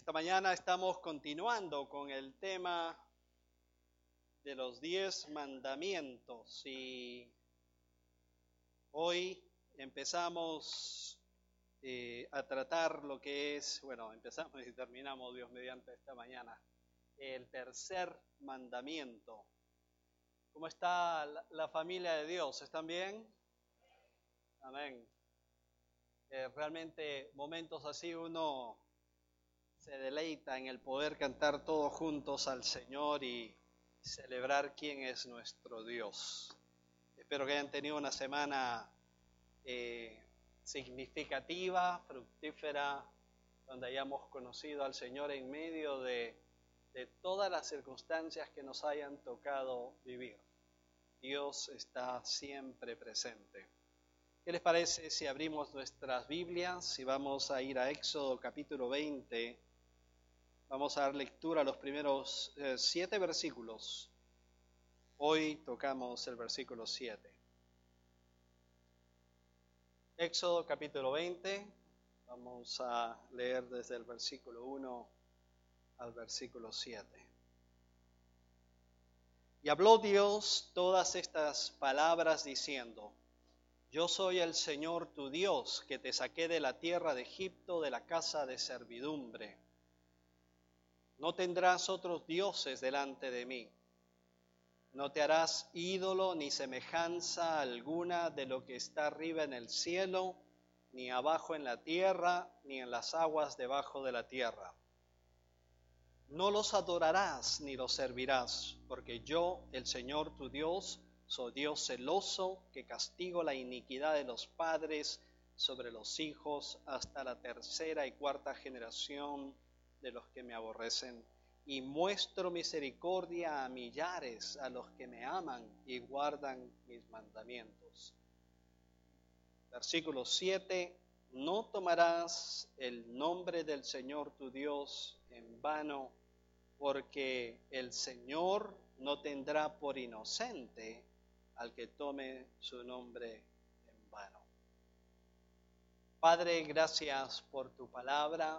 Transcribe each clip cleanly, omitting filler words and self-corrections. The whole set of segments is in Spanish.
Esta mañana estamos continuando con el tema de los 10 mandamientos y hoy empezamos a tratar lo que es, empezamos y terminamos, Dios mediante, esta mañana, el tercer mandamiento. ¿Cómo está la familia de Dios? ¿Están bien? Amén. Realmente momentos así uno se deleita en el poder cantar todos juntos al Señor y celebrar quién es nuestro Dios. Espero que hayan tenido una semana significativa, fructífera, donde hayamos conocido al Señor en medio de todas las circunstancias que nos hayan tocado vivir. Dios está siempre presente. ¿Qué les parece si abrimos nuestras Biblias y vamos a ir a Éxodo capítulo 20? Vamos a dar lectura a los primeros 7 versículos. Hoy tocamos el versículo 7. Éxodo capítulo 20, vamos a leer desde el versículo 1 al versículo 7. Y habló Dios todas estas palabras diciendo: Yo soy el Señor tu Dios, que te saqué de la tierra de Egipto, de la casa de servidumbre. No tendrás otros dioses delante de mí. No te harás ídolo ni semejanza alguna de lo que está arriba en el cielo, ni abajo en la tierra, ni en las aguas debajo de la tierra. No los adorarás ni los servirás, porque yo, el Señor tu Dios, soy Dios celoso, que castigo la iniquidad de los padres sobre los hijos hasta la tercera y cuarta generación de los que me aborrecen, y muestro misericordia a millares, a los que me aman y guardan mis mandamientos. Versículo 7. No tomarás el nombre del Señor tu Dios en vano, porque el Señor no tendrá por inocente al que tome su nombre en vano. Padre, gracias por tu palabra.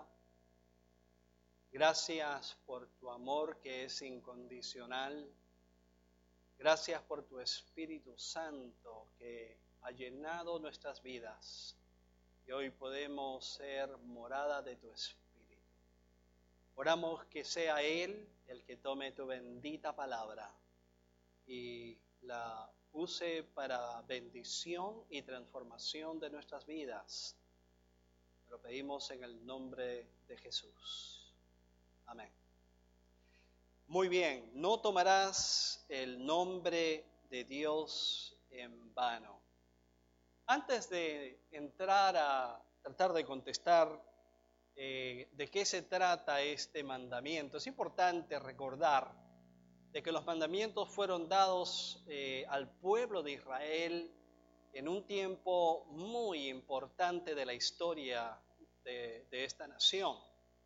Gracias por tu amor que es incondicional. Gracias por tu Espíritu Santo que ha llenado nuestras vidas y hoy podemos ser morada de tu Espíritu. Oramos que sea Él el que tome tu bendita palabra y la use para bendición y transformación de nuestras vidas. Lo pedimos en el nombre de Jesús. Amén. Muy bien, no tomarás el nombre de Dios en vano. Antes de entrar a tratar de contestar de qué se trata este mandamiento, es importante recordar de que los mandamientos fueron dados al pueblo de Israel en un tiempo muy importante de la historia de esta nación.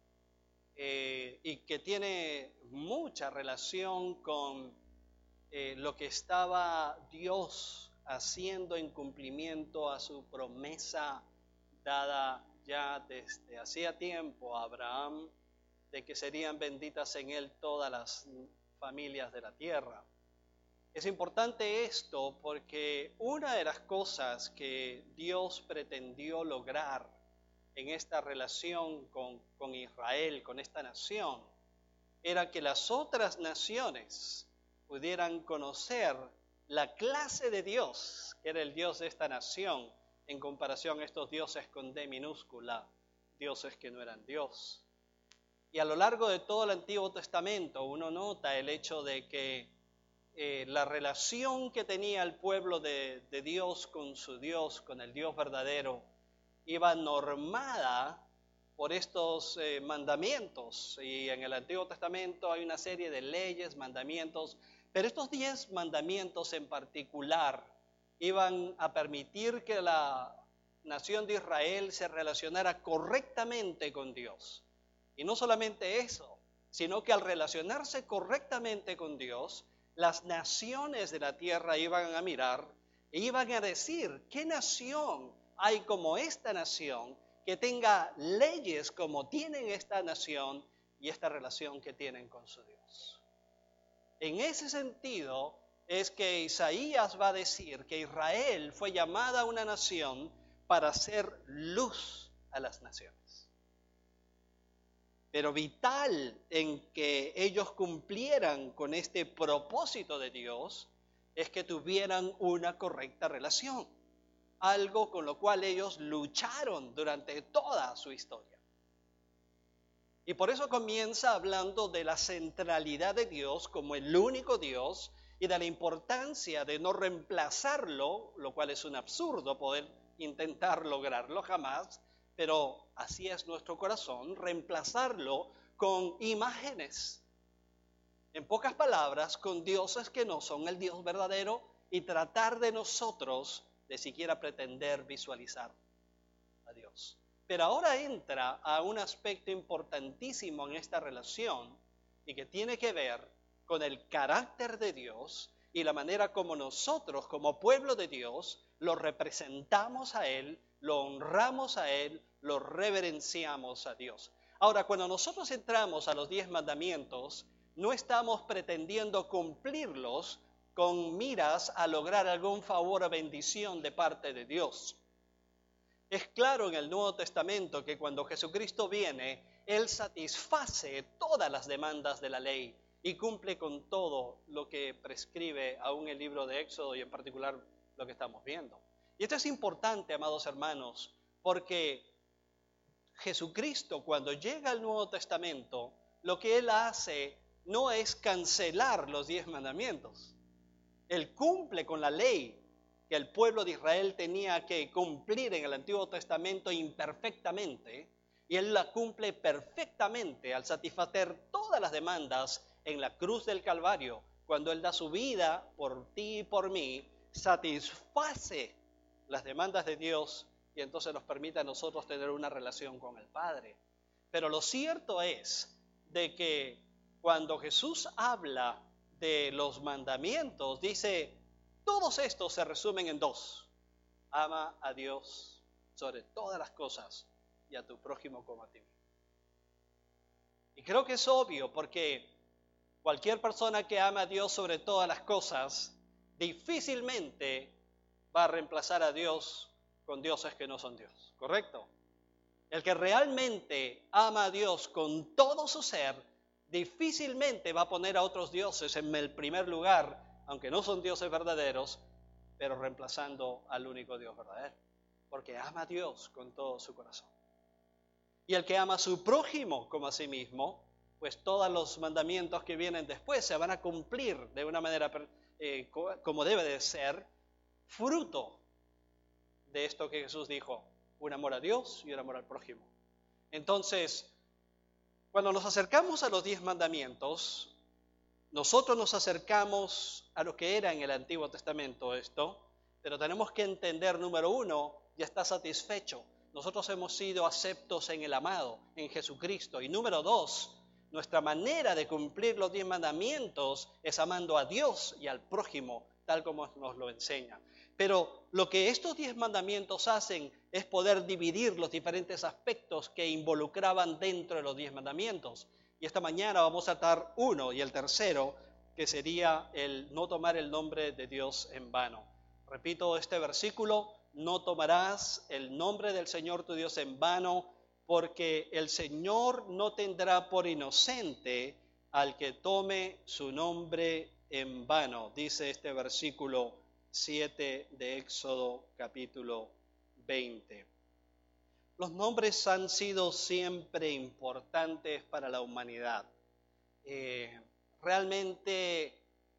Y que tiene mucha relación con lo que estaba Dios haciendo en cumplimiento a su promesa dada ya desde hacía tiempo a Abraham, de que serían benditas en él todas las familias de la tierra. Es importante esto porque una de las cosas que Dios pretendió lograr en esta relación con Israel, con esta nación, era que las otras naciones pudieran conocer la clase de Dios, que era el Dios de esta nación, en comparación a estos dioses con D minúscula, dioses que no eran Dios. Y a lo largo de todo el Antiguo Testamento uno nota el hecho de que la relación que tenía el pueblo de Dios con su Dios, con el Dios verdadero, iba normada por estos mandamientos. Y en el Antiguo Testamento hay una serie de leyes, mandamientos, pero estos 10 mandamientos en particular iban a permitir que la nación de Israel se relacionara correctamente con Dios. Y no solamente eso, sino que al relacionarse correctamente con Dios, las naciones de la tierra iban a mirar e iban a decir: ¿qué nación hay como esta nación que tenga leyes como tienen esta nación y esta relación que tienen con su Dios. En ese sentido es que Isaías va a decir que Israel fue llamada una nación para hacer luz a las naciones. Pero vital en que ellos cumplieran con este propósito de Dios es que tuvieran una correcta relación, algo con lo cual ellos lucharon durante toda su historia. Y por eso comienza hablando de la centralidad de Dios como el único Dios y de la importancia de no reemplazarlo, lo cual es un absurdo poder intentar lograrlo jamás, pero así es nuestro corazón, reemplazarlo con imágenes. En pocas palabras, con dioses que no son el Dios verdadero y tratar de nosotros de siquiera pretender visualizar a Dios. Pero ahora entra a un aspecto importantísimo en esta relación y que tiene que ver con el carácter de Dios y la manera como nosotros, como pueblo de Dios, lo representamos a Él, lo honramos a Él, lo reverenciamos a Dios. Ahora, cuando nosotros entramos a los 10 mandamientos, no estamos pretendiendo cumplirlos con miras a lograr algún favor o bendición de parte de Dios. Es claro en el Nuevo Testamento que cuando Jesucristo viene, Él satisface todas las demandas de la ley y cumple con todo lo que prescribe aún el libro de Éxodo y en particular lo que estamos viendo. Y esto es importante, amados hermanos, porque Jesucristo cuando llega al Nuevo Testamento, lo que Él hace no es cancelar los 10 mandamientos. Él cumple con la ley que el pueblo de Israel tenía que cumplir en el Antiguo Testamento imperfectamente, y Él la cumple perfectamente al satisfacer todas las demandas en la cruz del Calvario. Cuando Él da su vida por ti y por mí, satisface las demandas de Dios y entonces nos permite a nosotros tener una relación con el Padre. Pero lo cierto es de que cuando Jesús habla de los mandamientos, dice, todos estos se resumen en 2. Ama a Dios sobre todas las cosas y a tu prójimo como a ti mismo. Y creo que es obvio porque cualquier persona que ama a Dios sobre todas las cosas difícilmente va a reemplazar a Dios con dioses que no son Dios, ¿correcto? El que realmente ama a Dios con todo su ser difícilmente va a poner a otros dioses en el primer lugar, aunque no son dioses verdaderos, pero reemplazando al único Dios verdadero, porque ama a Dios con todo su corazón. Y el que ama a su prójimo como a sí mismo, pues todos los mandamientos que vienen después se van a cumplir de una manera como debe de ser, fruto de esto que Jesús dijo, un amor a Dios y un amor al prójimo. Entonces, cuando nos acercamos a los 10 mandamientos, nosotros nos acercamos a lo que era en el Antiguo Testamento esto, pero tenemos que entender, número 1, ya está satisfecho. Nosotros hemos sido aceptos en el amado, en Jesucristo. Y número 2, nuestra manera de cumplir los 10 mandamientos es amando a Dios y al prójimo, tal como nos lo enseña. Pero lo que estos 10 mandamientos hacen es poder dividir los diferentes aspectos que involucraban dentro de los 10 mandamientos. Y esta mañana vamos a tratar uno y el tercero, que sería el no tomar el nombre de Dios en vano. Repito este versículo, no tomarás el nombre del Señor tu Dios en vano, porque el Señor no tendrá por inocente al que tome su nombre en vano, dice este versículo 7 de Éxodo capítulo 20. Los nombres han sido siempre importantes para la humanidad. Realmente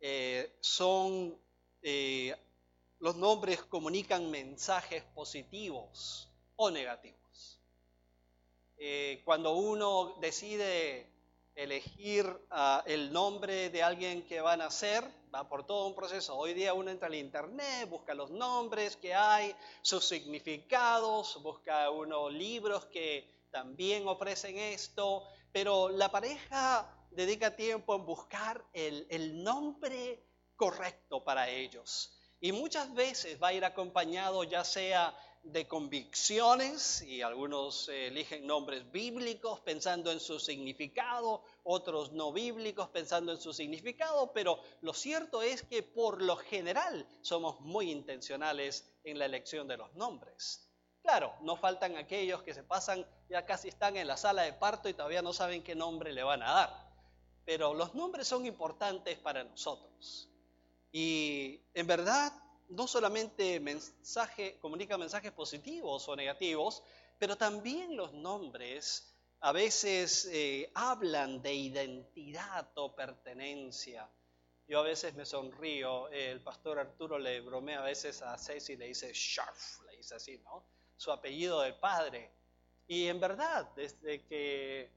los nombres comunican mensajes positivos o negativos. Cuando uno decide elegir el nombre de alguien que va a nacer, va por todo un proceso. Hoy día uno entra al internet, busca los nombres que hay, sus significados, busca uno libros que también ofrecen esto, pero la pareja dedica tiempo en buscar el nombre correcto para ellos. Y muchas veces va a ir acompañado ya sea de convicciones y algunos eligen nombres bíblicos pensando en su significado, otros no bíblicos pensando en su significado, pero lo cierto es que por lo general somos muy intencionales en la elección de los nombres. Claro, no faltan aquellos que se pasan, ya casi están en la sala de parto y todavía no saben qué nombre le van a dar, pero los nombres son importantes para nosotros. Y en verdad, no solamente comunica mensajes positivos o negativos, pero también los nombres a veces hablan de identidad o pertenencia. Yo a veces me sonrío, el pastor Arturo le bromea a veces a Ceci, le dice Scharf, le dice así, ¿no? Su apellido del padre. Y en verdad, desde que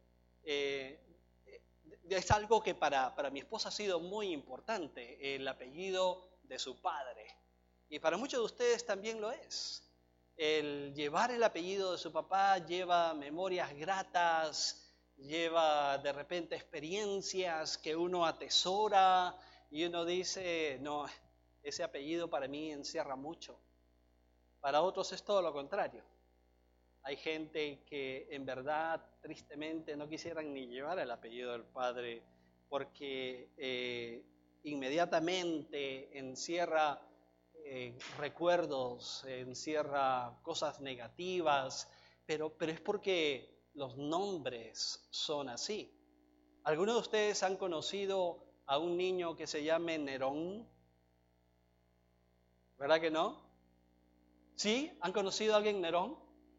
es algo que para mi esposa ha sido muy importante, el apellido de su padre. Y para muchos de ustedes también lo es. El llevar el apellido de su papá lleva memorias gratas, lleva de repente experiencias que uno atesora y uno dice, no, ese apellido para mí encierra mucho. Para otros es todo lo contrario. Hay gente que en verdad, tristemente, no quisieran ni llevar el apellido del padre porque inmediatamente encierra recuerdos, encierra cosas negativas, pero es porque los nombres son así. ¿Algunos de ustedes han conocido a un niño que se llame Nerón? ¿Verdad que no? ¿Sí? ¿Han conocido a alguien Nerón?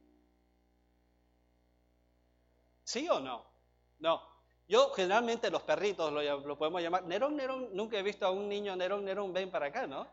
¿Sí o no? No. Yo generalmente los perritos lo podemos llamar Nerón, Nerón. Nunca he visto a un niño Nerón, Nerón, ven para acá, ¿no?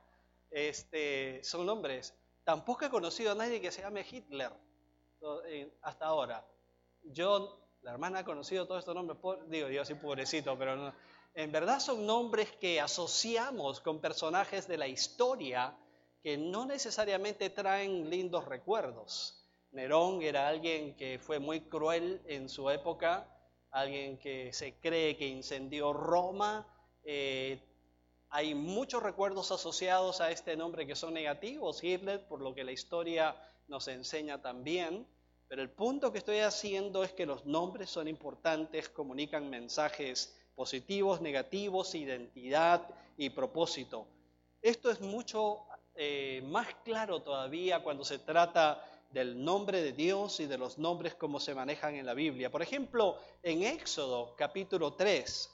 Son nombres. Tampoco he conocido a nadie que se llame Hitler hasta ahora. La hermana ha conocido todos estos nombres, digo yo así pobrecito, pero no. En verdad son nombres que asociamos con personajes de la historia que no necesariamente traen lindos recuerdos. Nerón era alguien que fue muy cruel en su época, alguien que se cree que incendió Roma. Hay muchos recuerdos asociados a este nombre que son negativos, Hitler, por lo que la historia nos enseña también. Pero el punto que estoy haciendo es que los nombres son importantes, comunican mensajes positivos, negativos, identidad y propósito. Esto es mucho más claro todavía cuando se trata del nombre de Dios y de los nombres como se manejan en la Biblia. Por ejemplo, en Éxodo capítulo 3,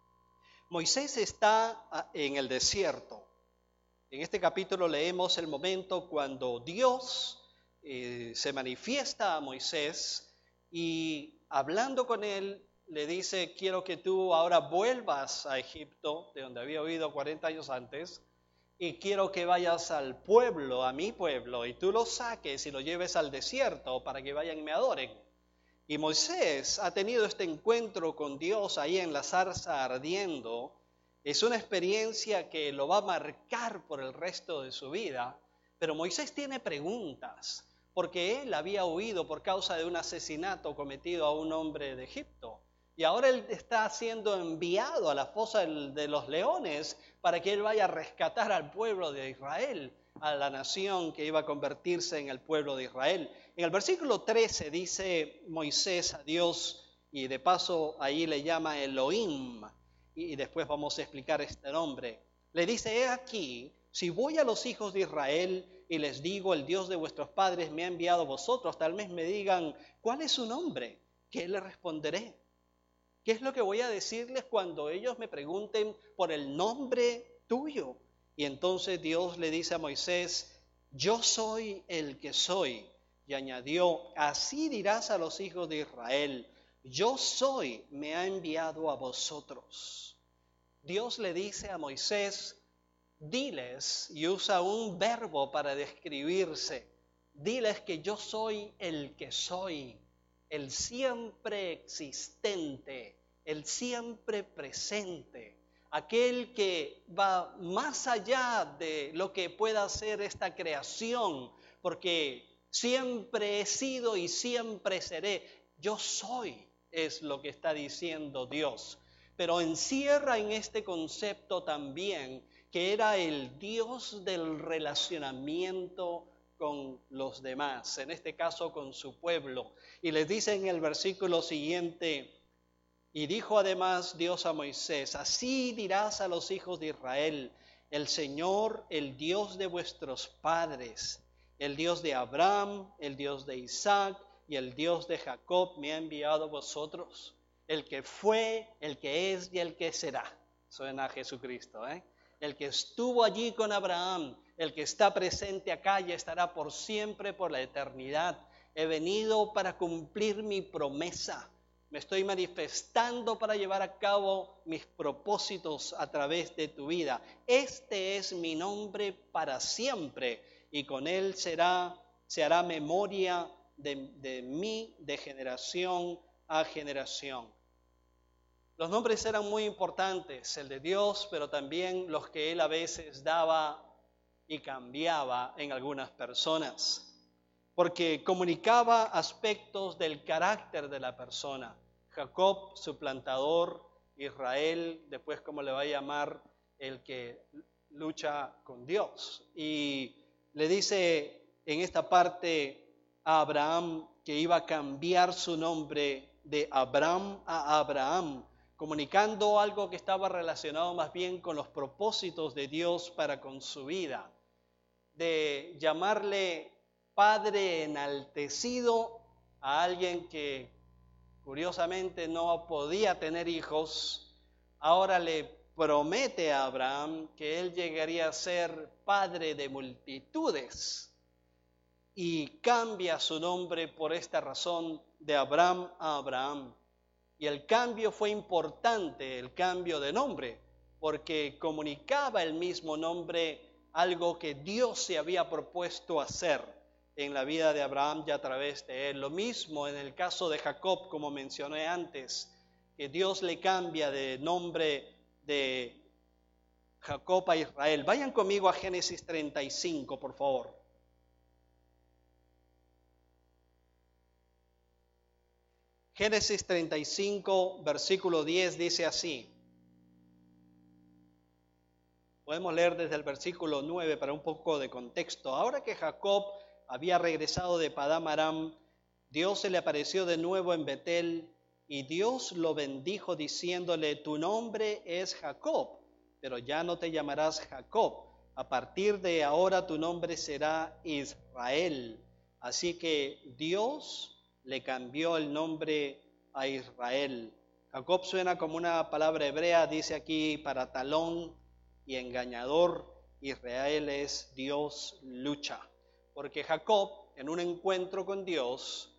Moisés está en el desierto. En este capítulo leemos el momento cuando Dios se manifiesta a Moisés y hablando con él le dice, quiero que tú ahora vuelvas a Egipto, de donde había huido 40 años antes, y quiero que vayas al pueblo, a mi pueblo, y tú lo saques y lo lleves al desierto para que vayan y me adoren. Y Moisés ha tenido este encuentro con Dios ahí en la zarza ardiendo. Es una experiencia que lo va a marcar por el resto de su vida. Pero Moisés tiene preguntas, porque él había huido por causa de un asesinato cometido a un hombre de Egipto. Y ahora él está siendo enviado a la fosa de los leones para que él vaya a rescatar al pueblo de Israel, a la nación que iba a convertirse en el pueblo de Israel. En el versículo 13 dice Moisés a Dios, y de paso ahí le llama Elohim, y después vamos a explicar este nombre. Le dice, he aquí, si voy a los hijos de Israel y les digo, el Dios de vuestros padres me ha enviado a vosotros, tal vez me digan, ¿cuál es su nombre? ¿Qué le responderé? ¿Qué es lo que voy a decirles cuando ellos me pregunten por el nombre tuyo? Y entonces Dios le dice a Moisés, yo soy el que soy. Y añadió, así dirás a los hijos de Israel, yo soy, me ha enviado a vosotros. Dios le dice a Moisés, diles, y usa un verbo para describirse, diles que yo soy el que soy, el siempre existente, el siempre presente, aquel que va más allá de lo que pueda ser esta creación, porque siempre he sido y siempre seré. Yo soy, es lo que está diciendo Dios. Pero encierra en este concepto también que era el Dios del relacionamiento con los demás, en este caso con su pueblo. Y les dice en el versículo siguiente, y dijo además Dios a Moisés, así dirás a los hijos de Israel, el Señor, el Dios de vuestros padres, el Dios de Abraham, el Dios de Isaac y el Dios de Jacob me ha enviado a vosotros, el que fue, el que es y el que será. Suena a Jesucristo, ¿eh? El que estuvo allí con Abraham, el que está presente acá y estará por siempre, por la eternidad. He venido para cumplir mi promesa. Me estoy manifestando para llevar a cabo mis propósitos a través de tu vida. Este es mi nombre para siempre y con él se hará memoria de mí de generación a generación. Los nombres eran muy importantes, el de Dios, pero también los que él a veces daba y cambiaba en algunas personas, porque comunicaba aspectos del carácter de la persona. Jacob, su plantador, Israel, después como le va a llamar, el que lucha con Dios. Y le dice en esta parte a Abraham que iba a cambiar su nombre de Abram a Abraham, comunicando algo que estaba relacionado más bien con los propósitos de Dios para con su vida, de llamarle Padre enaltecido a alguien que curiosamente no podía tener hijos. Ahora le promete a Abraham que él llegaría a ser padre de multitudes y cambia su nombre por esta razón de Abram a Abraham. Y el cambio fue importante, el cambio de nombre, porque comunicaba el mismo nombre algo que Dios se había propuesto hacer en la vida de Abraham y a través de él. Lo mismo en el caso de Jacob, como mencioné antes, que Dios le cambia de nombre de Jacob a Israel. Vayan conmigo a Génesis 35, por favor. Génesis 35, versículo 10 dice así. Podemos leer desde el versículo 9 para un poco de contexto. Ahora que Jacob había regresado de Padán Aram, Dios se le apareció de nuevo en Betel y Dios lo bendijo diciéndole, tu nombre es Jacob, pero ya no te llamarás Jacob. A partir de ahora tu nombre será Israel. Así que Dios le cambió el nombre a Israel. Jacob suena como una palabra hebrea, dice aquí para talón y engañador. Israel es Dios lucha. Porque Jacob, en un encuentro con Dios,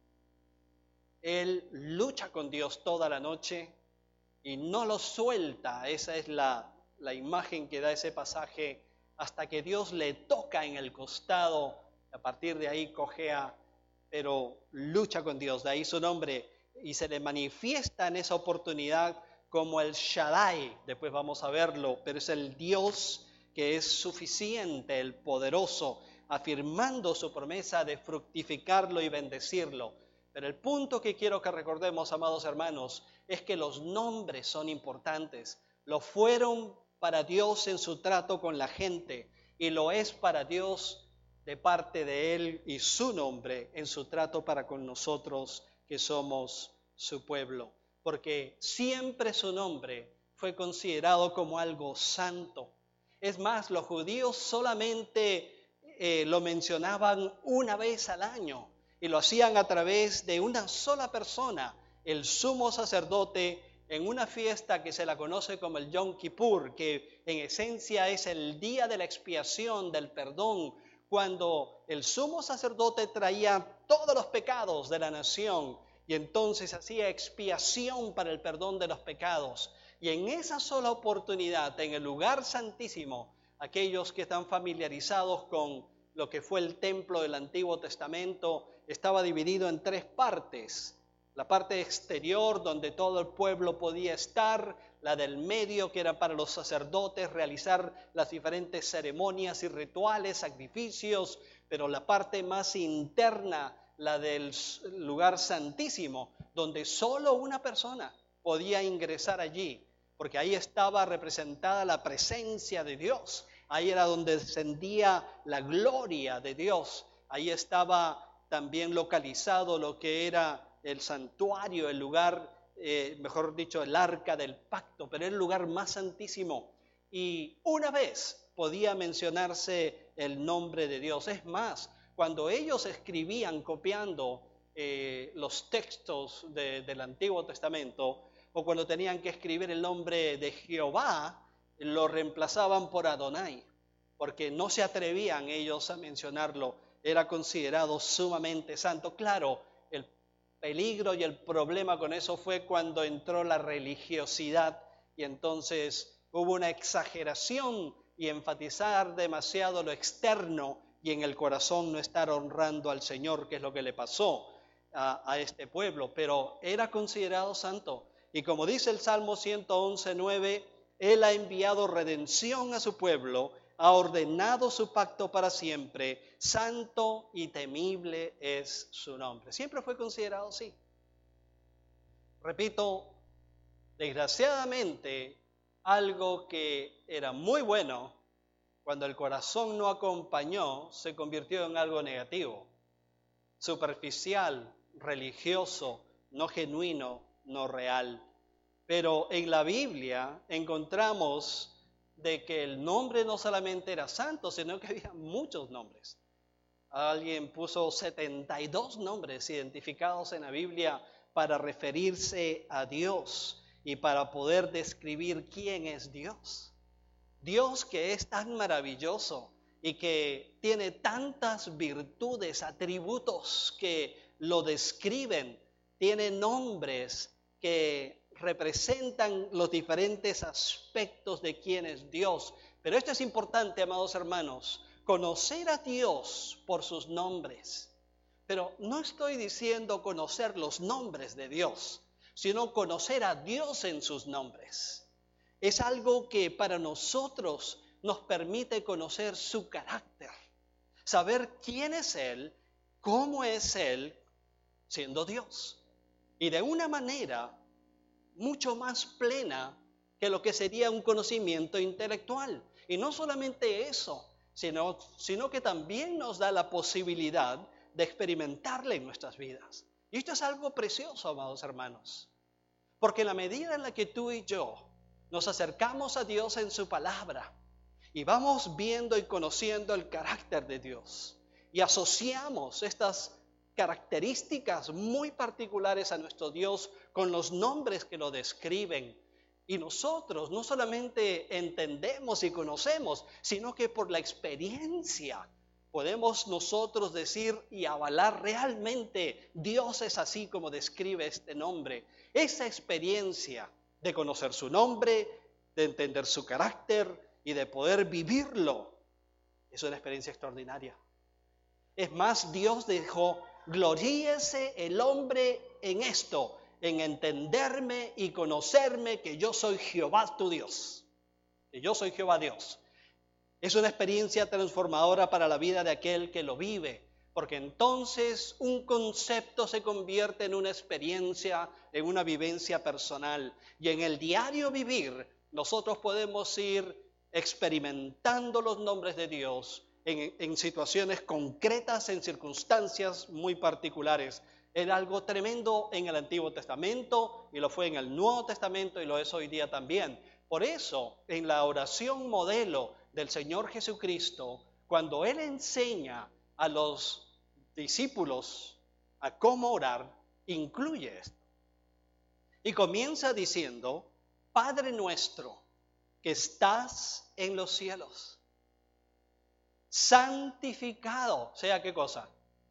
él lucha con Dios toda la noche y no lo suelta. Esa es la imagen que da ese pasaje, hasta que Dios le toca en el costado. A partir de ahí cojea, pero lucha con Dios, de ahí su nombre, y se le manifiesta en esa oportunidad como el Shaddai, después vamos a verlo, pero es el Dios que es suficiente, el poderoso, afirmando su promesa de fructificarlo y bendecirlo. Pero el punto que quiero que recordemos, amados hermanos, es que los nombres son importantes. Lo fueron para Dios en su trato con la gente y lo es para Dios de parte de Él y su nombre en su trato para con nosotros que somos su pueblo. Porque siempre su nombre fue considerado como algo santo. Es más, los judíos solamente lo mencionaban una vez al año y lo hacían a través de una sola persona, el sumo sacerdote, en una fiesta que se la conoce como el Yom Kippur, que en esencia es el día de la expiación, del perdón, cuando el sumo sacerdote traía todos los pecados de la nación y entonces hacía expiación para el perdón de los pecados. Y en esa sola oportunidad, en el lugar santísimo, aquellos que están familiarizados con lo que fue el templo del Antiguo Testamento, estaba dividido en tres partes. La parte exterior, donde todo el pueblo podía estar, la del medio, que era para los sacerdotes realizar las diferentes ceremonias y rituales, sacrificios, pero la parte más interna, la del lugar santísimo, donde solo una persona podía ingresar allí, porque ahí estaba representada la presencia de Dios. ahí era donde descendía la gloria de Dios. Ahí estaba también localizado lo que era el santuario, el lugar, mejor dicho, el arca del pacto, pero era el lugar más santísimo. Y una vez podía mencionarse el nombre de Dios. Es más, cuando ellos escribían copiando los textos del Antiguo Testamento, o cuando tenían que escribir el nombre de Jehová, lo reemplazaban por Adonai, porque no se atrevían ellos a mencionarlo. Era considerado sumamente santo. Claro, el peligro y el problema con eso fue cuando entró la religiosidad y entonces hubo una exageración y enfatizar demasiado lo externo y en el corazón no estar honrando al Señor, que es lo que le pasó a este pueblo, pero era considerado santo. Y como dice el Salmo 111:9, Él ha enviado redención a su pueblo, ha ordenado su pacto para siempre, santo y temible es su nombre. Siempre fue considerado así. Repito, desgraciadamente, algo que era muy bueno, cuando el corazón no acompañó, se convirtió en algo negativo, superficial, religioso, no genuino, no real. Pero en la Biblia encontramos de que el nombre no solamente era santo, sino que había muchos nombres. Alguien puso 72 nombres identificados en la Biblia para referirse a Dios y para poder describir quién es Dios. Dios que es tan maravilloso y que tiene tantas virtudes, atributos que lo describen, tiene nombres que representan los diferentes aspectos de quién es Dios. Pero esto es importante, amados hermanos, conocer a Dios por sus nombres. Pero no estoy diciendo conocer los nombres de Dios, sino conocer a Dios en sus nombres. Es algo que para nosotros nos permite conocer su carácter, saber quién es Él, cómo es Él, siendo Dios. Y de una manera mucho más plena que lo que sería un conocimiento intelectual. Y no solamente eso, sino que también nos da la posibilidad de experimentarle en nuestras vidas. Y esto es algo precioso, amados hermanos, porque en la medida en la que tú y yo nos acercamos a Dios en su palabra y vamos viendo y conociendo el carácter de Dios y asociamos estas características muy particulares a nuestro Dios con los nombres que lo describen, y nosotros no solamente entendemos y conocemos, sino que por la experiencia podemos nosotros decir y avalar realmente Dios es así como describe este nombre. Esa experiencia de conocer su nombre, de entender su carácter y de poder vivirlo, es una experiencia extraordinaria. Es más, Dios dijo, gloríese el hombre en esto, en entenderme y conocerme que yo soy Jehová tu Dios, que yo soy Jehová Dios. Es una experiencia transformadora para la vida de aquel que lo vive, porque entonces un concepto se convierte en una experiencia, en una vivencia personal. Y en el diario vivir, nosotros podemos ir experimentando los nombres de Dios en situaciones concretas, en circunstancias muy particulares. Era algo tremendo en el Antiguo Testamento y lo fue en el Nuevo Testamento y lo es hoy día también. Por eso, en la oración modelo del Señor Jesucristo, cuando Él enseña a los discípulos a cómo orar, incluye esto. Y comienza diciendo, Padre nuestro que estás en los cielos, santificado sea ¿qué cosa?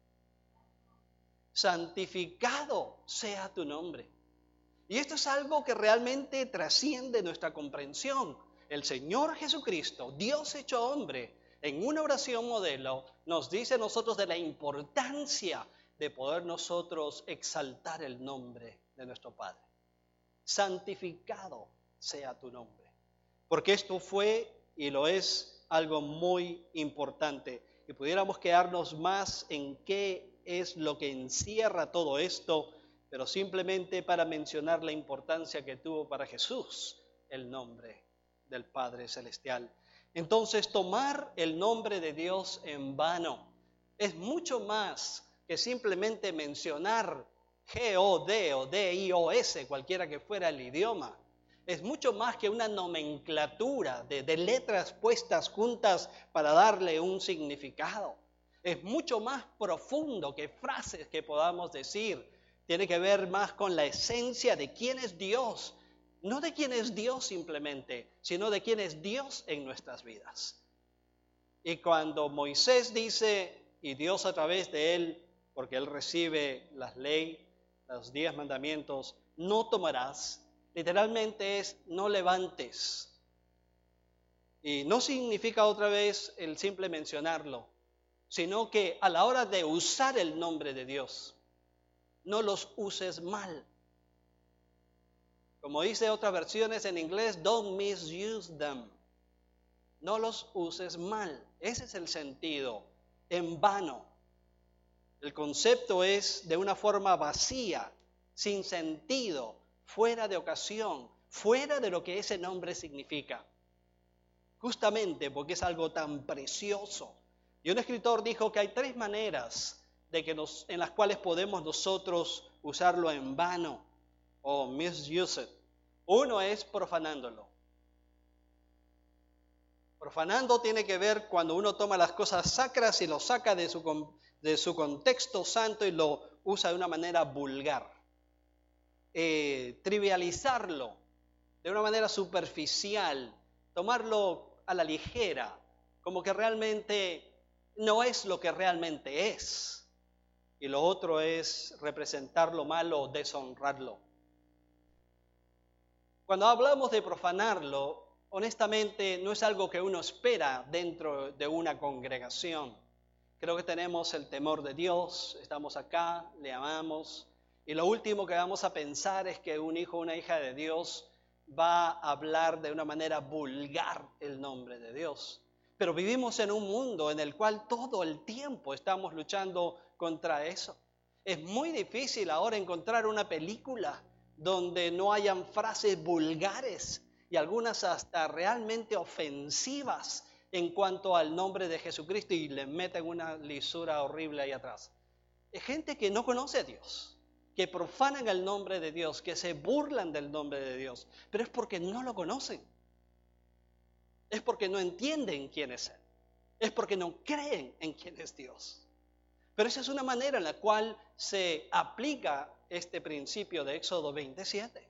Santificado sea tu nombre. Y esto es algo que realmente trasciende nuestra comprensión. El Señor Jesucristo, Dios hecho hombre, en una oración modelo, nos dice a nosotros de la importancia de poder nosotros exaltar el nombre de nuestro Padre. Santificado sea tu nombre. Porque esto fue y lo es algo muy importante. Y pudiéramos quedarnos más en qué es lo que encierra todo esto, pero simplemente para mencionar la importancia que tuvo para Jesús el nombre del Padre Celestial. Entonces, tomar el nombre de Dios en vano es mucho más que simplemente mencionar G-O-D o D-I-O-S, cualquiera que fuera el idioma. Es mucho más que una nomenclatura de letras puestas juntas para darle un significado. Es mucho más profundo que frases que podamos decir. Tiene que ver más con la esencia de quién es Dios. No de quién es Dios simplemente, sino de quién es Dios en nuestras vidas. Y cuando Moisés dice, y Dios a través de él, porque él recibe las leyes, los 10 mandamientos, no tomarás, literalmente es no levantes. Y no significa otra vez el simple mencionarlo, sino que a la hora de usar el nombre de Dios, no los uses mal. Como dice otras versiones en inglés, don't misuse them. No los uses mal. Ese es el sentido, en vano. El concepto es de una forma vacía, sin sentido, fuera de ocasión, fuera de lo que ese nombre significa. Justamente porque es algo tan precioso. Y un escritor dijo que hay 3 maneras en las cuales podemos nosotros usarlo en vano o misuse it. Uno es profanándolo. Profanando tiene que ver cuando uno toma las cosas sacras y lo saca de su contexto santo y lo usa de una manera vulgar. Trivializarlo de una manera superficial, tomarlo a la ligera, como que realmente no es lo que realmente es. Y lo otro es representarlo mal o deshonrarlo. Cuando hablamos de profanarlo, honestamente no es algo que uno espera dentro de una congregación. Creo que tenemos el temor de Dios, estamos acá, le amamos, y lo último que vamos a pensar es que un hijo o una hija de Dios va a hablar de una manera vulgar el nombre de Dios. Pero vivimos en un mundo en el cual todo el tiempo estamos luchando contra eso. Es muy difícil ahora encontrar una película donde no hayan frases vulgares y algunas hasta realmente ofensivas en cuanto al nombre de Jesucristo y le meten una lisura horrible ahí atrás. Es gente que no conoce a Dios, que profanan el nombre de Dios, que se burlan del nombre de Dios, pero es porque no lo conocen. Es porque no entienden quién es Él. Es porque no creen en quién es Dios. Pero esa es una manera en la cual se aplica este principio de Éxodo 27.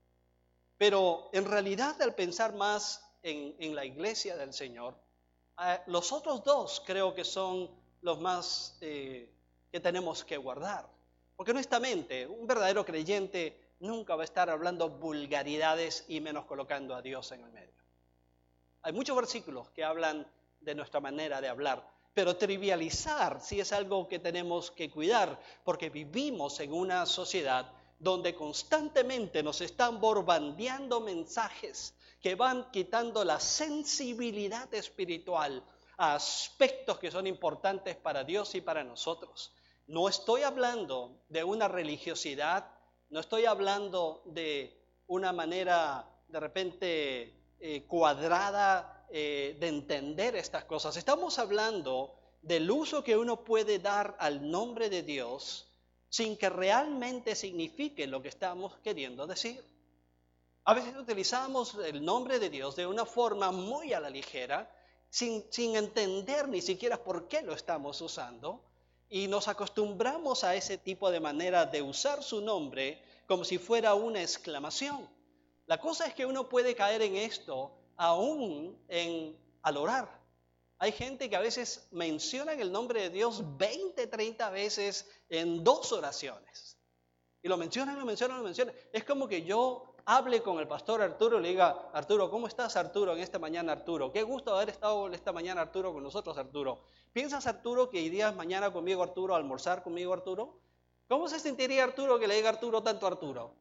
Pero en realidad, al pensar más en la iglesia del Señor, los otros 2 creo que son los más que tenemos que guardar. Porque honestamente, un verdadero creyente nunca va a estar hablando vulgaridades y menos colocando a Dios en el medio. Hay muchos versículos que hablan de nuestra manera de hablar, pero trivializar sí es algo que tenemos que cuidar, porque vivimos en una sociedad donde constantemente nos están bombardeando mensajes que van quitando la sensibilidad espiritual a aspectos que son importantes para Dios y para nosotros. No estoy hablando de una religiosidad, no estoy hablando de una manera de repente cuadrada de entender estas cosas. Estamos hablando del uso que uno puede dar al nombre de Dios sin que realmente signifique lo que estamos queriendo decir. A veces utilizamos el nombre de Dios de una forma muy a la ligera, sin entender ni siquiera por qué lo estamos usando, y nos acostumbramos a ese tipo de manera de usar su nombre como si fuera una exclamación. La cosa es que uno puede caer en esto aún al orar. Hay gente que a veces menciona el nombre de Dios 20, 30 veces en 2 oraciones. Y lo mencionan. Es como que yo hable con el pastor Arturo y le diga, Arturo, ¿cómo estás, Arturo, en esta mañana, Arturo? Qué gusto haber estado esta mañana, Arturo, con nosotros, Arturo. ¿Piensas, Arturo, que irías mañana conmigo, Arturo, a almorzar conmigo, Arturo? ¿Cómo se sentiría Arturo que le diga Arturo tanto a Arturo?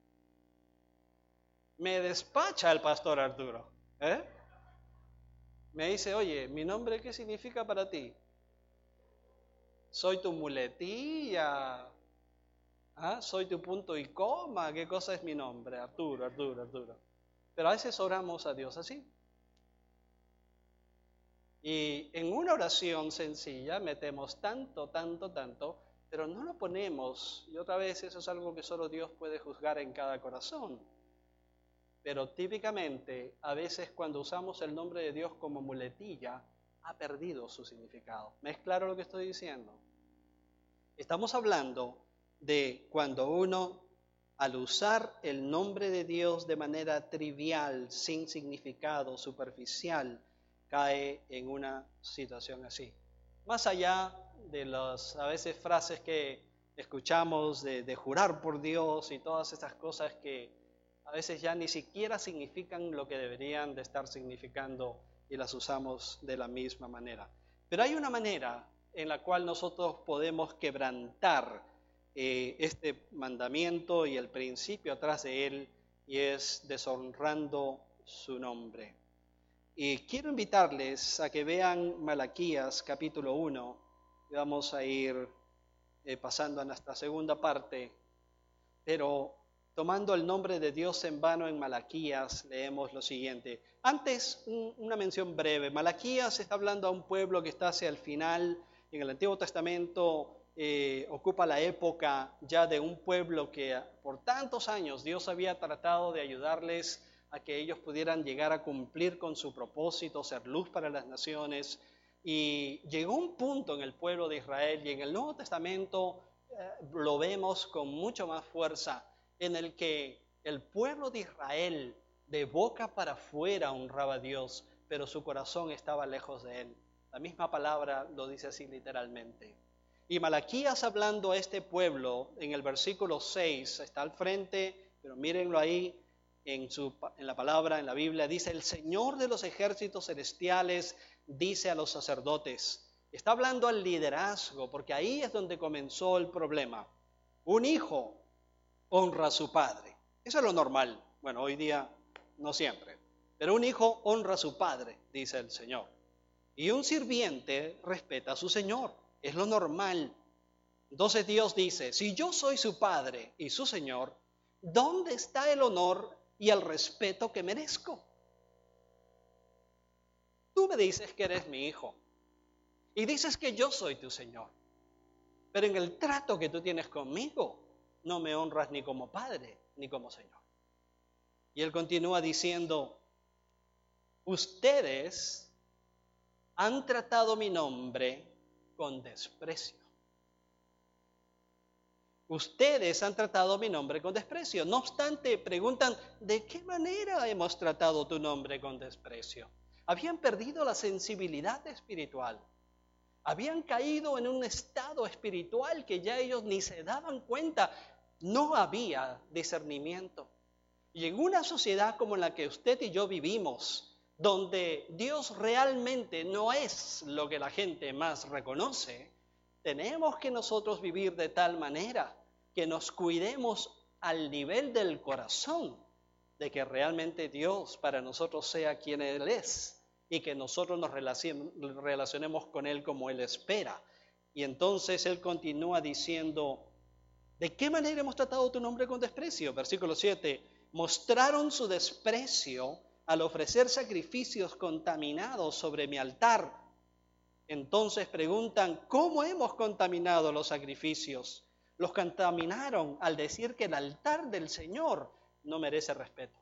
Me despacha el pastor Arturo. Me dice, oye, ¿mi nombre qué significa para ti? Soy tu muletilla. Soy tu punto y coma. ¿Qué cosa es mi nombre? Arturo. Pero a veces oramos a Dios así. Y en una oración sencilla metemos tanto, tanto, tanto, pero no lo ponemos. Y otra vez eso es algo que solo Dios puede juzgar en cada corazón. Pero típicamente, a veces cuando usamos el nombre de Dios como muletilla, ha perdido su significado. ¿Me es claro lo que estoy diciendo? Estamos hablando de cuando uno, al usar el nombre de Dios de manera trivial, sin significado, superficial, cae en una situación así. Más allá de las a veces frases que escuchamos de jurar por Dios y todas estas cosas que a veces ya ni siquiera significan lo que deberían de estar significando y las usamos de la misma manera. Pero hay una manera en la cual nosotros podemos quebrantar este mandamiento y el principio atrás de él, y es deshonrando su nombre. Y quiero invitarles a que vean Malaquías capítulo 1, y vamos a ir pasando a nuestra segunda parte, pero tomando el nombre de Dios en vano en Malaquías, leemos lo siguiente. Antes, una mención breve. Malaquías está hablando a un pueblo que está hacia el final. En el Antiguo Testamento ocupa la época ya de un pueblo que por tantos años Dios había tratado de ayudarles a que ellos pudieran llegar a cumplir con su propósito, ser luz para las naciones. Y llegó un punto en el pueblo de Israel y en el Nuevo Testamento lo vemos con mucho más fuerza, en el que el pueblo de Israel de boca para afuera honraba a Dios, pero su corazón estaba lejos de él. La misma palabra lo dice así literalmente. Y Malaquías hablando a este pueblo, en el versículo 6, está al frente, pero mírenlo ahí en la palabra, en la Biblia, dice: el Señor de los ejércitos celestiales dice a los sacerdotes. Está hablando al liderazgo, porque ahí es donde comenzó el problema. Un hijo honra a su padre. Eso es lo normal. Bueno, hoy día no siempre. Pero un hijo honra a su padre, dice el Señor. Y un sirviente respeta a su Señor. Es lo normal. Entonces Dios dice: si yo soy su padre y su Señor, ¿dónde está el honor y el respeto que merezco? Tú me dices que eres mi hijo y dices que yo soy tu Señor, pero en el trato que tú tienes conmigo no me honras ni como padre ni como Señor. Y él continúa diciendo: ustedes han tratado mi nombre con desprecio. Ustedes han tratado mi nombre con desprecio. No obstante, preguntan: ¿de qué manera hemos tratado tu nombre con desprecio? Habían perdido la sensibilidad espiritual. Habían caído en un estado espiritual que ya ellos ni se daban cuenta. No había discernimiento. Y en una sociedad como la que usted y yo vivimos, donde Dios realmente no es lo que la gente más reconoce, tenemos que nosotros vivir de tal manera que nos cuidemos al nivel del corazón, de que realmente Dios para nosotros sea quien Él es y que nosotros nos relacionemos con Él como Él espera. Y entonces Él continúa diciendo: ¿de qué manera hemos tratado tu nombre con desprecio? Versículo 7, mostraron su desprecio al ofrecer sacrificios contaminados sobre mi altar. Entonces preguntan: ¿cómo hemos contaminado los sacrificios? Los contaminaron al decir que el altar del Señor no merece respeto.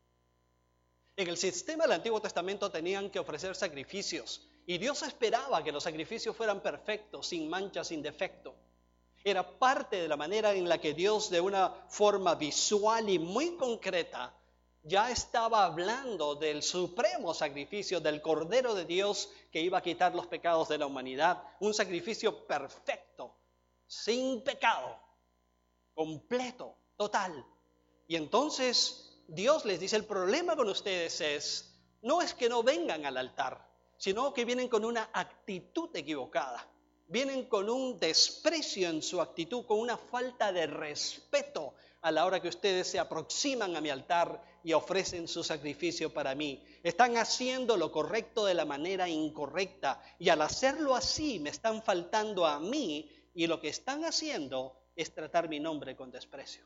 En el sistema del Antiguo Testamento tenían que ofrecer sacrificios y Dios esperaba que los sacrificios fueran perfectos, sin mancha, sin defecto. Era parte de la manera en la que Dios, de una forma visual y muy concreta, ya estaba hablando del supremo sacrificio del Cordero de Dios que iba a quitar los pecados de la humanidad. Un sacrificio perfecto, sin pecado, completo, total. Y entonces Dios les dice: el problema con ustedes no es que no vengan al altar, sino que vienen con una actitud equivocada. Vienen con un desprecio en su actitud, con una falta de respeto a la hora que ustedes se aproximan a mi altar y ofrecen su sacrificio para mí. Están haciendo lo correcto de la manera incorrecta, y al hacerlo así me están faltando a mí, y lo que están haciendo es tratar mi nombre con desprecio.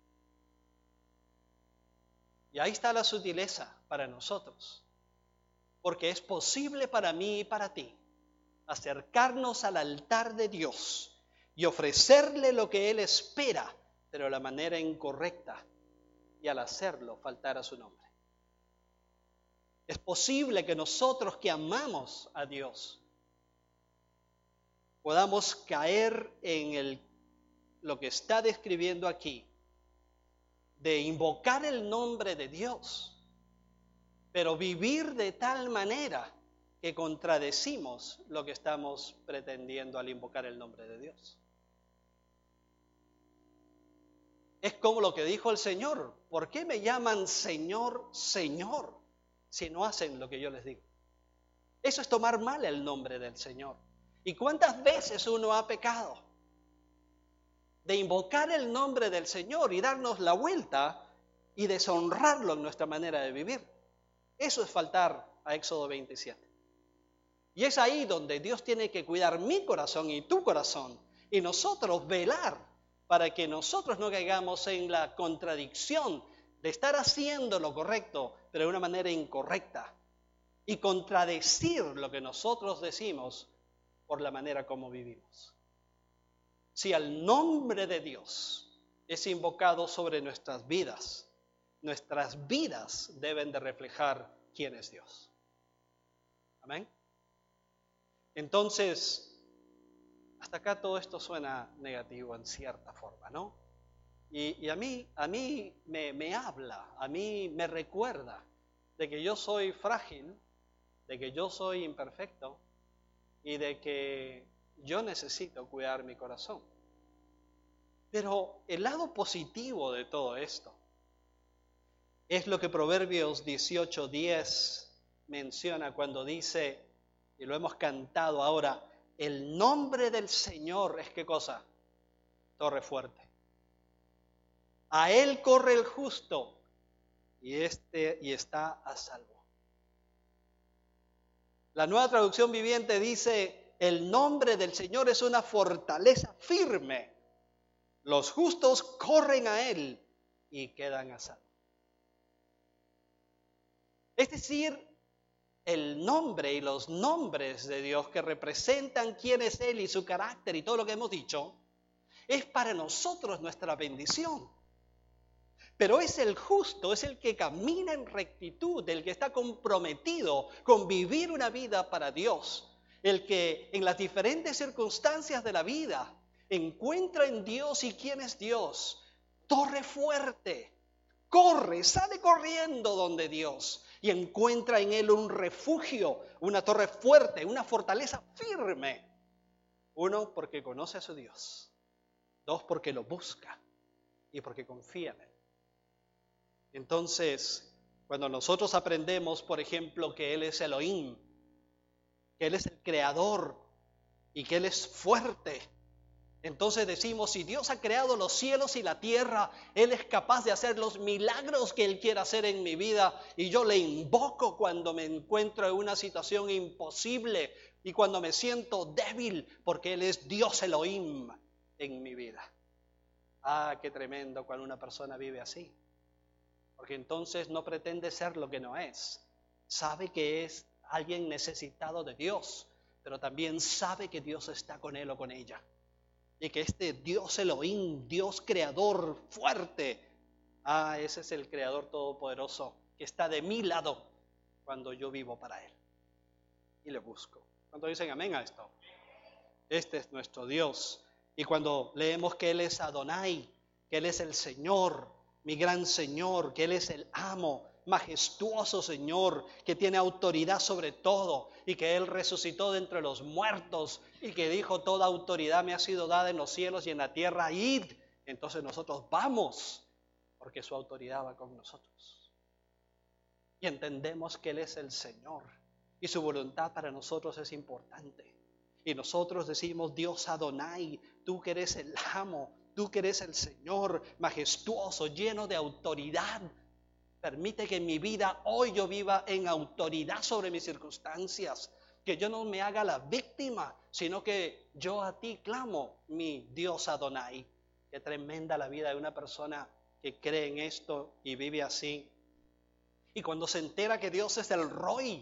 Y ahí está la sutileza para nosotros. porque es posible para mí y para ti acercarnos al altar de Dios y ofrecerle lo que Él espera, pero de la manera incorrecta, y al hacerlo faltar a su nombre. Es posible que nosotros que amamos a Dios podamos caer en lo que está describiendo aquí, de invocar el nombre de Dios, pero vivir de tal manera que contradecimos lo que estamos pretendiendo al invocar el nombre de Dios. Es como lo que dijo el Señor: ¿por qué me llaman Señor, Señor, si no hacen lo que yo les digo? Eso es tomar mal el nombre del Señor. ¿Y cuántas veces uno ha pecado de invocar el nombre del Señor y darnos la vuelta y deshonrarlo en nuestra manera de vivir? Eso es faltar a Éxodo 27. Y es ahí donde Dios tiene que cuidar mi corazón y tu corazón, y nosotros velar para que nosotros no caigamos en la contradicción de estar haciendo lo correcto, pero de una manera incorrecta, y contradecir lo que nosotros decimos por la manera como vivimos. Si el nombre de Dios es invocado sobre nuestras vidas deben de reflejar quién es Dios. Amén. Entonces, hasta acá todo esto suena negativo en cierta forma, ¿no? Y a mí me habla, a mí me recuerda de que yo soy frágil, de que yo soy imperfecto y de que yo necesito cuidar mi corazón. Pero el lado positivo de todo esto es lo que Proverbios 18:10 menciona cuando dice, y lo hemos cantado ahora: el nombre del Señor es ¿qué cosa? Torre fuerte. A Él corre el justo y está a salvo. La Nueva Traducción Viviente dice: el nombre del Señor es una fortaleza firme. Los justos corren a Él y quedan a salvo. Es decir, el nombre y los nombres de Dios que representan quién es Él y su carácter y todo lo que hemos dicho, es para nosotros nuestra bendición. Pero es el justo, es el que camina en rectitud, el que está comprometido con vivir una vida para Dios, el que en las diferentes circunstancias de la vida encuentra en Dios y quién es Dios, torre fuerte, corre, sale corriendo donde Dios y encuentra en Él un refugio, una torre fuerte, una fortaleza firme. Uno, porque conoce a su Dios. Dos, porque lo busca y porque confía en Él. Entonces, cuando nosotros aprendemos, por ejemplo, que Él es Elohim, que Él es el creador y que Él es fuerte, entonces decimos: si Dios ha creado los cielos y la tierra, Él es capaz de hacer los milagros que Él quiera hacer en mi vida, y yo le invoco cuando me encuentro en una situación imposible y cuando me siento débil, porque Él es Dios Elohim en mi vida. Ah, qué tremendo cuando una persona vive así, porque entonces no pretende ser lo que no es. Sabe que es alguien necesitado de Dios, pero también sabe que Dios está con él o con ella. Y que este Dios Elohim, Dios creador fuerte, ese es el creador todopoderoso que está de mi lado cuando yo vivo para Él y le busco. ¿Cuántos dicen amén a esto? Este es nuestro Dios. Y cuando leemos que Él es Adonai, que Él es el Señor, mi gran Señor, que Él es el amo, majestuoso Señor, que tiene autoridad sobre todo, y que Él resucitó de entre los muertos, y que dijo: toda autoridad me ha sido dada en los cielos y en la tierra, id. Entonces nosotros vamos, porque su autoridad va con nosotros. Y entendemos que Él es el Señor, y su voluntad para nosotros es importante. Y nosotros decimos: Dios Adonai, tú que eres el amo, tú que eres el Señor, majestuoso, lleno de autoridad, permite que en mi vida hoy yo viva en autoridad sobre mis circunstancias, que yo no me haga la víctima, sino que yo a ti clamo, mi Dios Adonai. Qué tremenda la vida de una persona que cree en esto y vive así. Y cuando se entera que Dios es el Roy,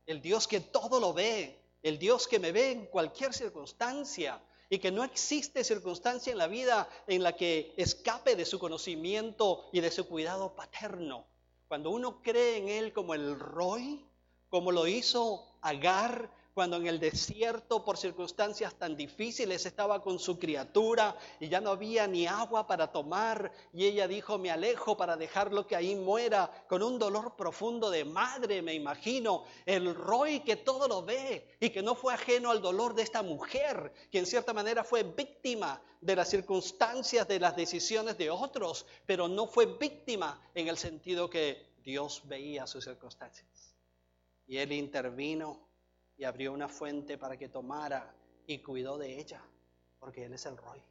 el Dios que todo lo ve, el Dios que me ve en cualquier circunstancia y que no existe circunstancia en la vida en la que escape de su conocimiento y de su cuidado paterno. Cuando uno cree en Él como el Roy, como lo hizo Agar, cuando en el desierto por circunstancias tan difíciles estaba con su criatura y ya no había ni agua para tomar y ella dijo, me alejo para dejarlo que ahí muera, con un dolor profundo de madre, me imagino, el Roy que todo lo ve y que no fue ajeno al dolor de esta mujer, que en cierta manera fue víctima de las circunstancias, de las decisiones de otros, pero no fue víctima en el sentido que Dios veía sus circunstancias. Y Él intervino y abrió una fuente para que tomara y cuidó de ella, porque Él es el Roy.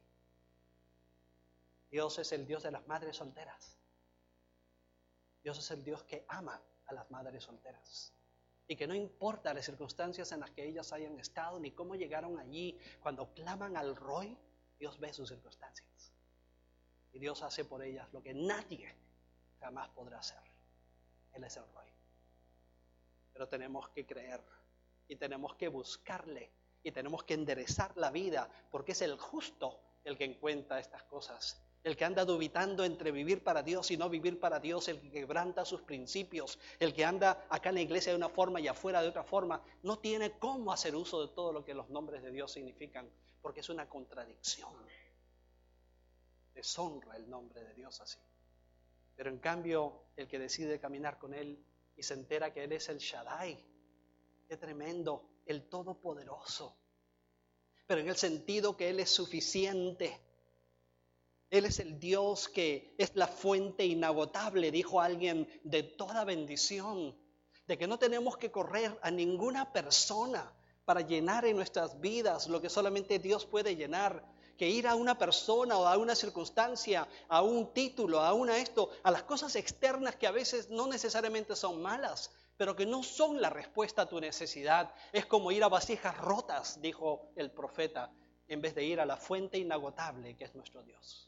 Dios es el Dios de las madres solteras. Dios es el Dios que ama a las madres solteras. Y que no importa las circunstancias en las que ellas hayan estado, ni cómo llegaron allí, cuando claman al Roy, Dios ve sus circunstancias. Y Dios hace por ellas lo que nadie jamás podrá hacer. Él es el Roy. Pero tenemos que creer y tenemos que buscarle y tenemos que enderezar la vida, porque es el justo el que encuentra estas cosas, el que anda dubitando entre vivir para Dios y no vivir para Dios, el que quebranta sus principios, el que anda acá en la iglesia de una forma y afuera de otra forma, no tiene cómo hacer uso de todo lo que los nombres de Dios significan, porque es una contradicción. Deshonra el nombre de Dios así. Pero en cambio, el que decide caminar con Él y se entera que Él es el Shaddai, qué tremendo, el Todopoderoso, pero en el sentido que Él es suficiente. Él es el Dios que es la fuente inagotable, dijo alguien, de toda bendición, de que no tenemos que correr a ninguna persona para llenar en nuestras vidas lo que solamente Dios puede llenar, que ir a una persona o a una circunstancia, a un título, a las cosas externas que a veces no necesariamente son malas, pero que no son la respuesta a tu necesidad. Es como ir a vasijas rotas, dijo el profeta, en vez de ir a la fuente inagotable que es nuestro Dios.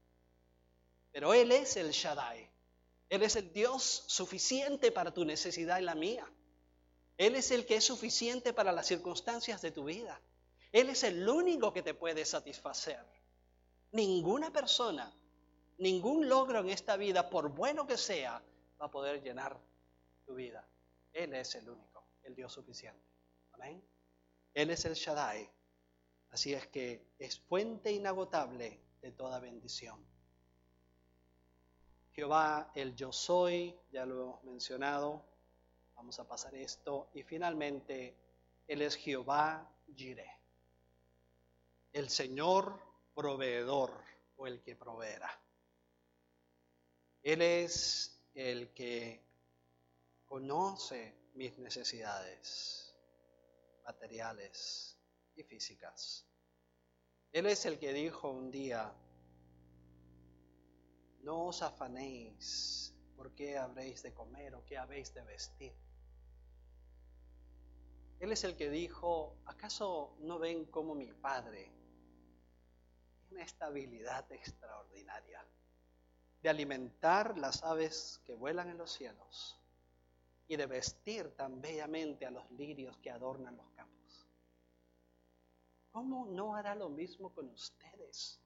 Pero Él es el Shaddai. Él es el Dios suficiente para tu necesidad y la mía. Él es el que es suficiente para las circunstancias de tu vida. Él es el único que te puede satisfacer. Ninguna persona, ningún logro en esta vida, por bueno que sea, va a poder llenar tu vida. Él es el único, el Dios suficiente. Amén. Él es el Shaddai. Así es que es fuente inagotable de toda bendición. Jehová, el yo soy, ya lo hemos mencionado. Vamos a pasar esto. Y finalmente, Él es Jehová Jireh, el Señor proveedor o el que proveerá. Él es el que conoce mis necesidades materiales y físicas. Él es el que dijo un día, no os afanéis por qué habréis de comer o qué habéis de vestir. Él es el que dijo, ¿acaso no ven cómo mi Padre tiene una estabilidad extraordinaria de alimentar las aves que vuelan en los cielos y de vestir tan bellamente a los lirios que adornan los campos? ¿Cómo no hará lo mismo con ustedes,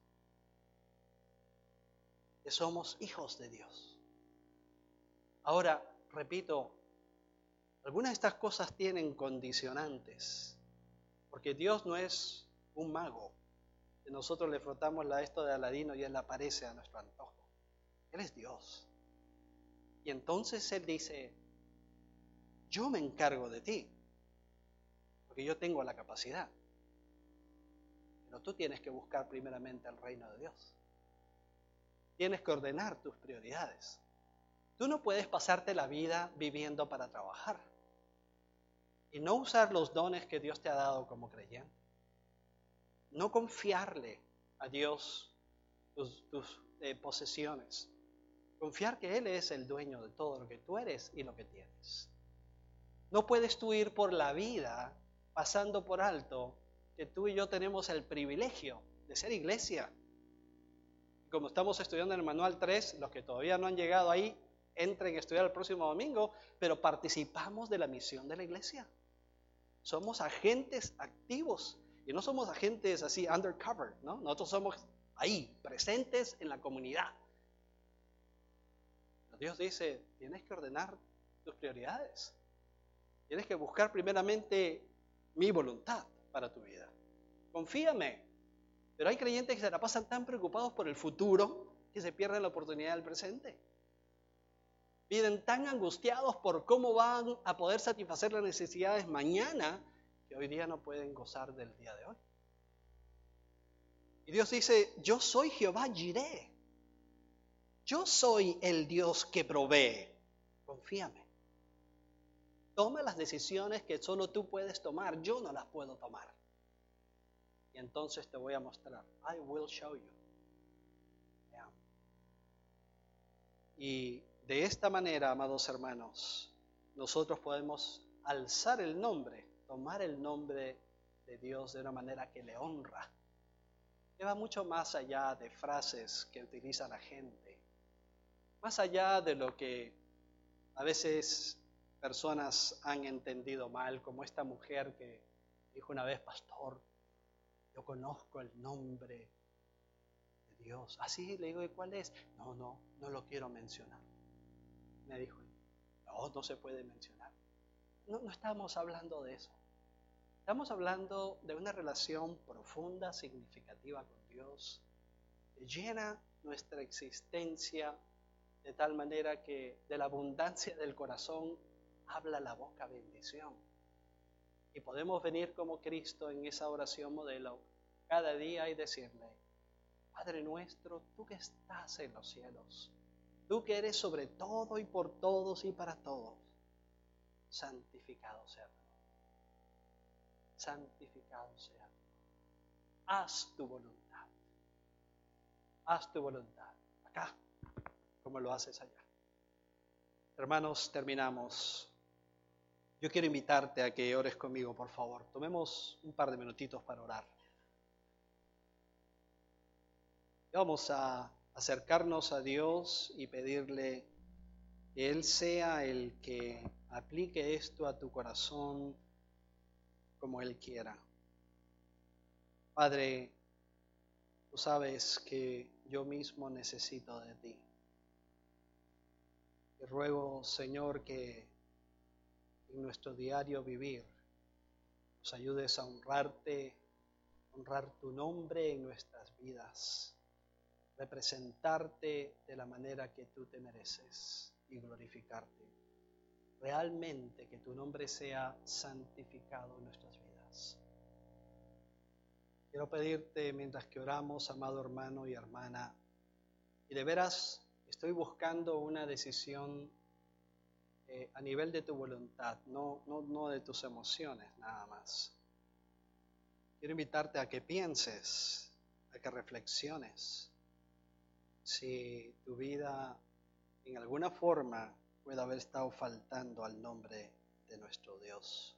que somos hijos de Dios? Ahora, repito, algunas de estas cosas tienen condicionantes, porque Dios no es un mago, que nosotros le frotamos esto de Aladino y Él aparece a nuestro antojo. Él es Dios. Y entonces Él dice, yo me encargo de ti, porque yo tengo la capacidad. Pero tú tienes que buscar primeramente el reino de Dios. Tienes que ordenar tus prioridades. Tú no puedes pasarte la vida viviendo para trabajar y no usar los dones que Dios te ha dado como creyente. No confiarle a Dios tus posesiones. Confiar que Él es el dueño de todo lo que tú eres y lo que tienes. No puedes tú ir por la vida pasando por alto que tú y yo tenemos el privilegio de ser iglesia. Como estamos estudiando en el manual 3, los que todavía no han llegado ahí, entren a estudiar el próximo domingo, pero participamos de la misión de la iglesia. Somos agentes activos y no somos agentes así undercover, ¿no? Nosotros somos ahí, presentes en la comunidad. Dios dice, tienes que ordenar tus prioridades. Tienes que buscar primeramente mi voluntad para tu vida. Confíame. Pero hay creyentes que se la pasan tan preocupados por el futuro que se pierden la oportunidad del presente. Viven tan angustiados por cómo van a poder satisfacer las necesidades mañana que hoy día no pueden gozar del día de hoy. Y Dios dice, yo soy Jehová Jireh. Yo soy el Dios que provee. Confíame. Toma las decisiones que solo tú puedes tomar. Yo no las puedo tomar. Y entonces te voy a mostrar. I will show you. Yeah. Y de esta manera, amados hermanos, nosotros podemos alzar el nombre, tomar el nombre de Dios de una manera que le honra. Que va mucho más allá de frases que utiliza la gente. Más allá de lo que a veces personas han entendido mal, como esta mujer que dijo una vez, pastor, yo conozco el nombre de Dios. Así le digo, ¿y cuál es? No lo quiero mencionar. Me dijo, no se puede mencionar. No estamos hablando de eso. Estamos hablando de una relación profunda, significativa con Dios, que llena nuestra existencia de tal manera que de la abundancia del corazón habla la boca bendición. Y podemos venir como Cristo en esa oración modelo cada día y decirle, Padre nuestro, tú que estás en los cielos, tú que eres sobre todo y por todos y para todos, santificado sea tu nombre. Santificado sea tu nombre. Haz tu voluntad. Haz tu voluntad. Acá, como lo haces allá. Hermanos, terminamos. Yo quiero invitarte a que ores conmigo, por favor. Tomemos un par de minutitos para orar. Vamos a acercarnos a Dios y pedirle que Él sea el que aplique esto a tu corazón como Él quiera. Padre, tú sabes que yo mismo necesito de ti. Te ruego, Señor, que en nuestro diario vivir nos ayudes a honrarte, honrar tu nombre en nuestras vidas, representarte de la manera que tú te mereces y glorificarte. Realmente que tu nombre sea santificado en nuestras vidas. Quiero pedirte mientras que oramos, amado hermano y hermana, y de veras estoy buscando una decisión a nivel de tu voluntad, no de tus emociones nada más. Quiero invitarte a que pienses, a que reflexiones si tu vida en alguna forma puede haber estado faltando al nombre de nuestro Dios.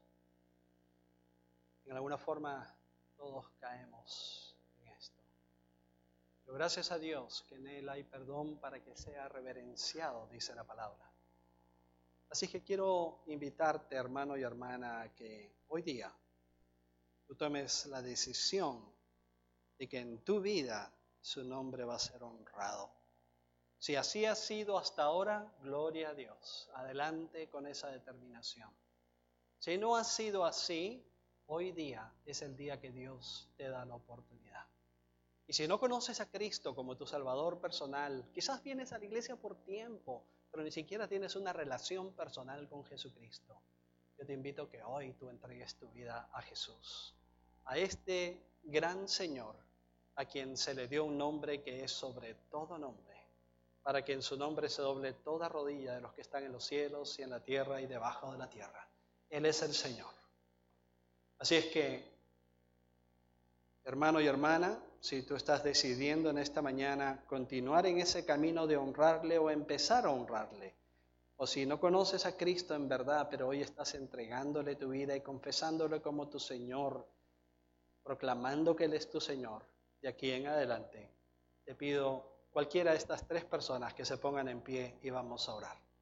En alguna forma todos caemos en esto. Pero gracias a Dios que en Él hay perdón para que sea reverenciado, dice la palabra. Así que quiero invitarte, hermano y hermana, a que hoy día tú tomes la decisión de que en tu vida su nombre va a ser honrado. Si así ha sido hasta ahora, gloria a Dios. Adelante con esa determinación. Si no ha sido así, hoy día es el día que Dios te da la oportunidad. Y si no conoces a Cristo como tu Salvador personal, quizás vienes a la iglesia por tiempo, pero ni siquiera tienes una relación personal con Jesucristo. Yo te invito a que hoy tú entregues tu vida a Jesús, a este gran Señor, a quien se le dio un nombre que es sobre todo nombre, para que en su nombre se doble toda rodilla de los que están en los cielos y en la tierra y debajo de la tierra. Él es el Señor. Así es que, hermano y hermana, si tú estás decidiendo en esta mañana continuar en ese camino de honrarle o empezar a honrarle, o si no conoces a Cristo en verdad, pero hoy estás entregándole tu vida y confesándole como tu Señor, proclamando que Él es tu Señor, de aquí en adelante, te pido cualquiera de estas tres personas que se pongan en pie y vamos a orar.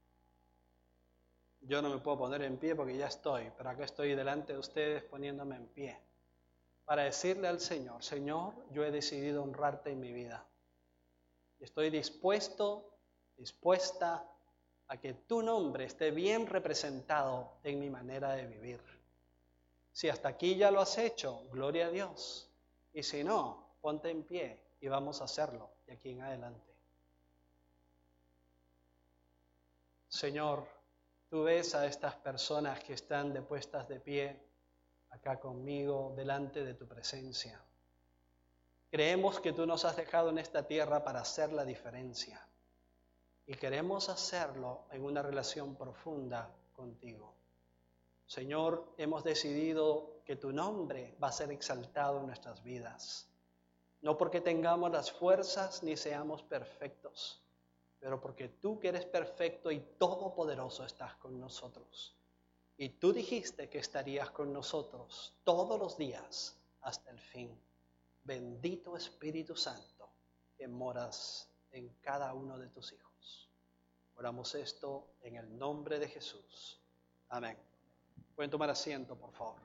Yo no me puedo poner en pie porque ya estoy, pero acá estoy delante de ustedes poniéndome en pie para decirle al Señor, Señor, yo he decidido honrarte en mi vida. Y estoy dispuesta a que tu nombre esté bien representado en mi manera de vivir. Si hasta aquí ya lo has hecho, gloria a Dios. Y si no, ponte en pie y vamos a hacerlo de aquí en adelante. Señor, tú ves a estas personas que están depuestas de pie acá conmigo delante de tu presencia. Creemos que tú nos has dejado en esta tierra para hacer la diferencia y queremos hacerlo en una relación profunda contigo. Señor, hemos decidido que tu nombre va a ser exaltado en nuestras vidas, no porque tengamos las fuerzas ni seamos perfectos, pero porque tú que eres perfecto y todopoderoso estás con nosotros. Y tú dijiste que estarías con nosotros todos los días hasta el fin. Bendito Espíritu Santo, que moras en cada uno de tus hijos. Oramos esto en el nombre de Jesús. Amén. Pueden tomar asiento, por favor.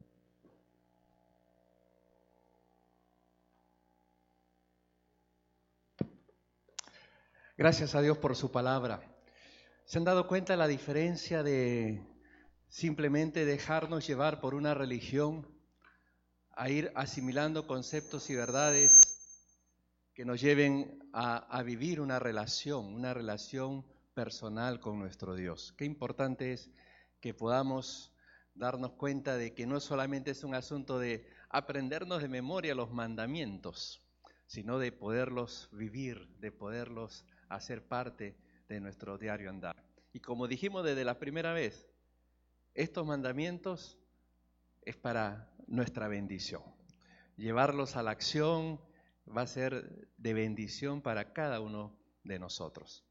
Gracias a Dios por su palabra. ¿Se han dado cuenta de la diferencia de simplemente dejarnos llevar por una religión a ir asimilando conceptos y verdades que nos lleven a vivir una relación personal con nuestro Dios? Qué importante es que podamos darnos cuenta de que no solamente es un asunto de aprendernos de memoria los mandamientos, sino de poderlos vivir, de poderlos hacer parte de nuestro diario andar. Y como dijimos desde la primera vez, estos mandamientos es para nuestra bendición. Llevarlos a la acción va a ser de bendición para cada uno de nosotros.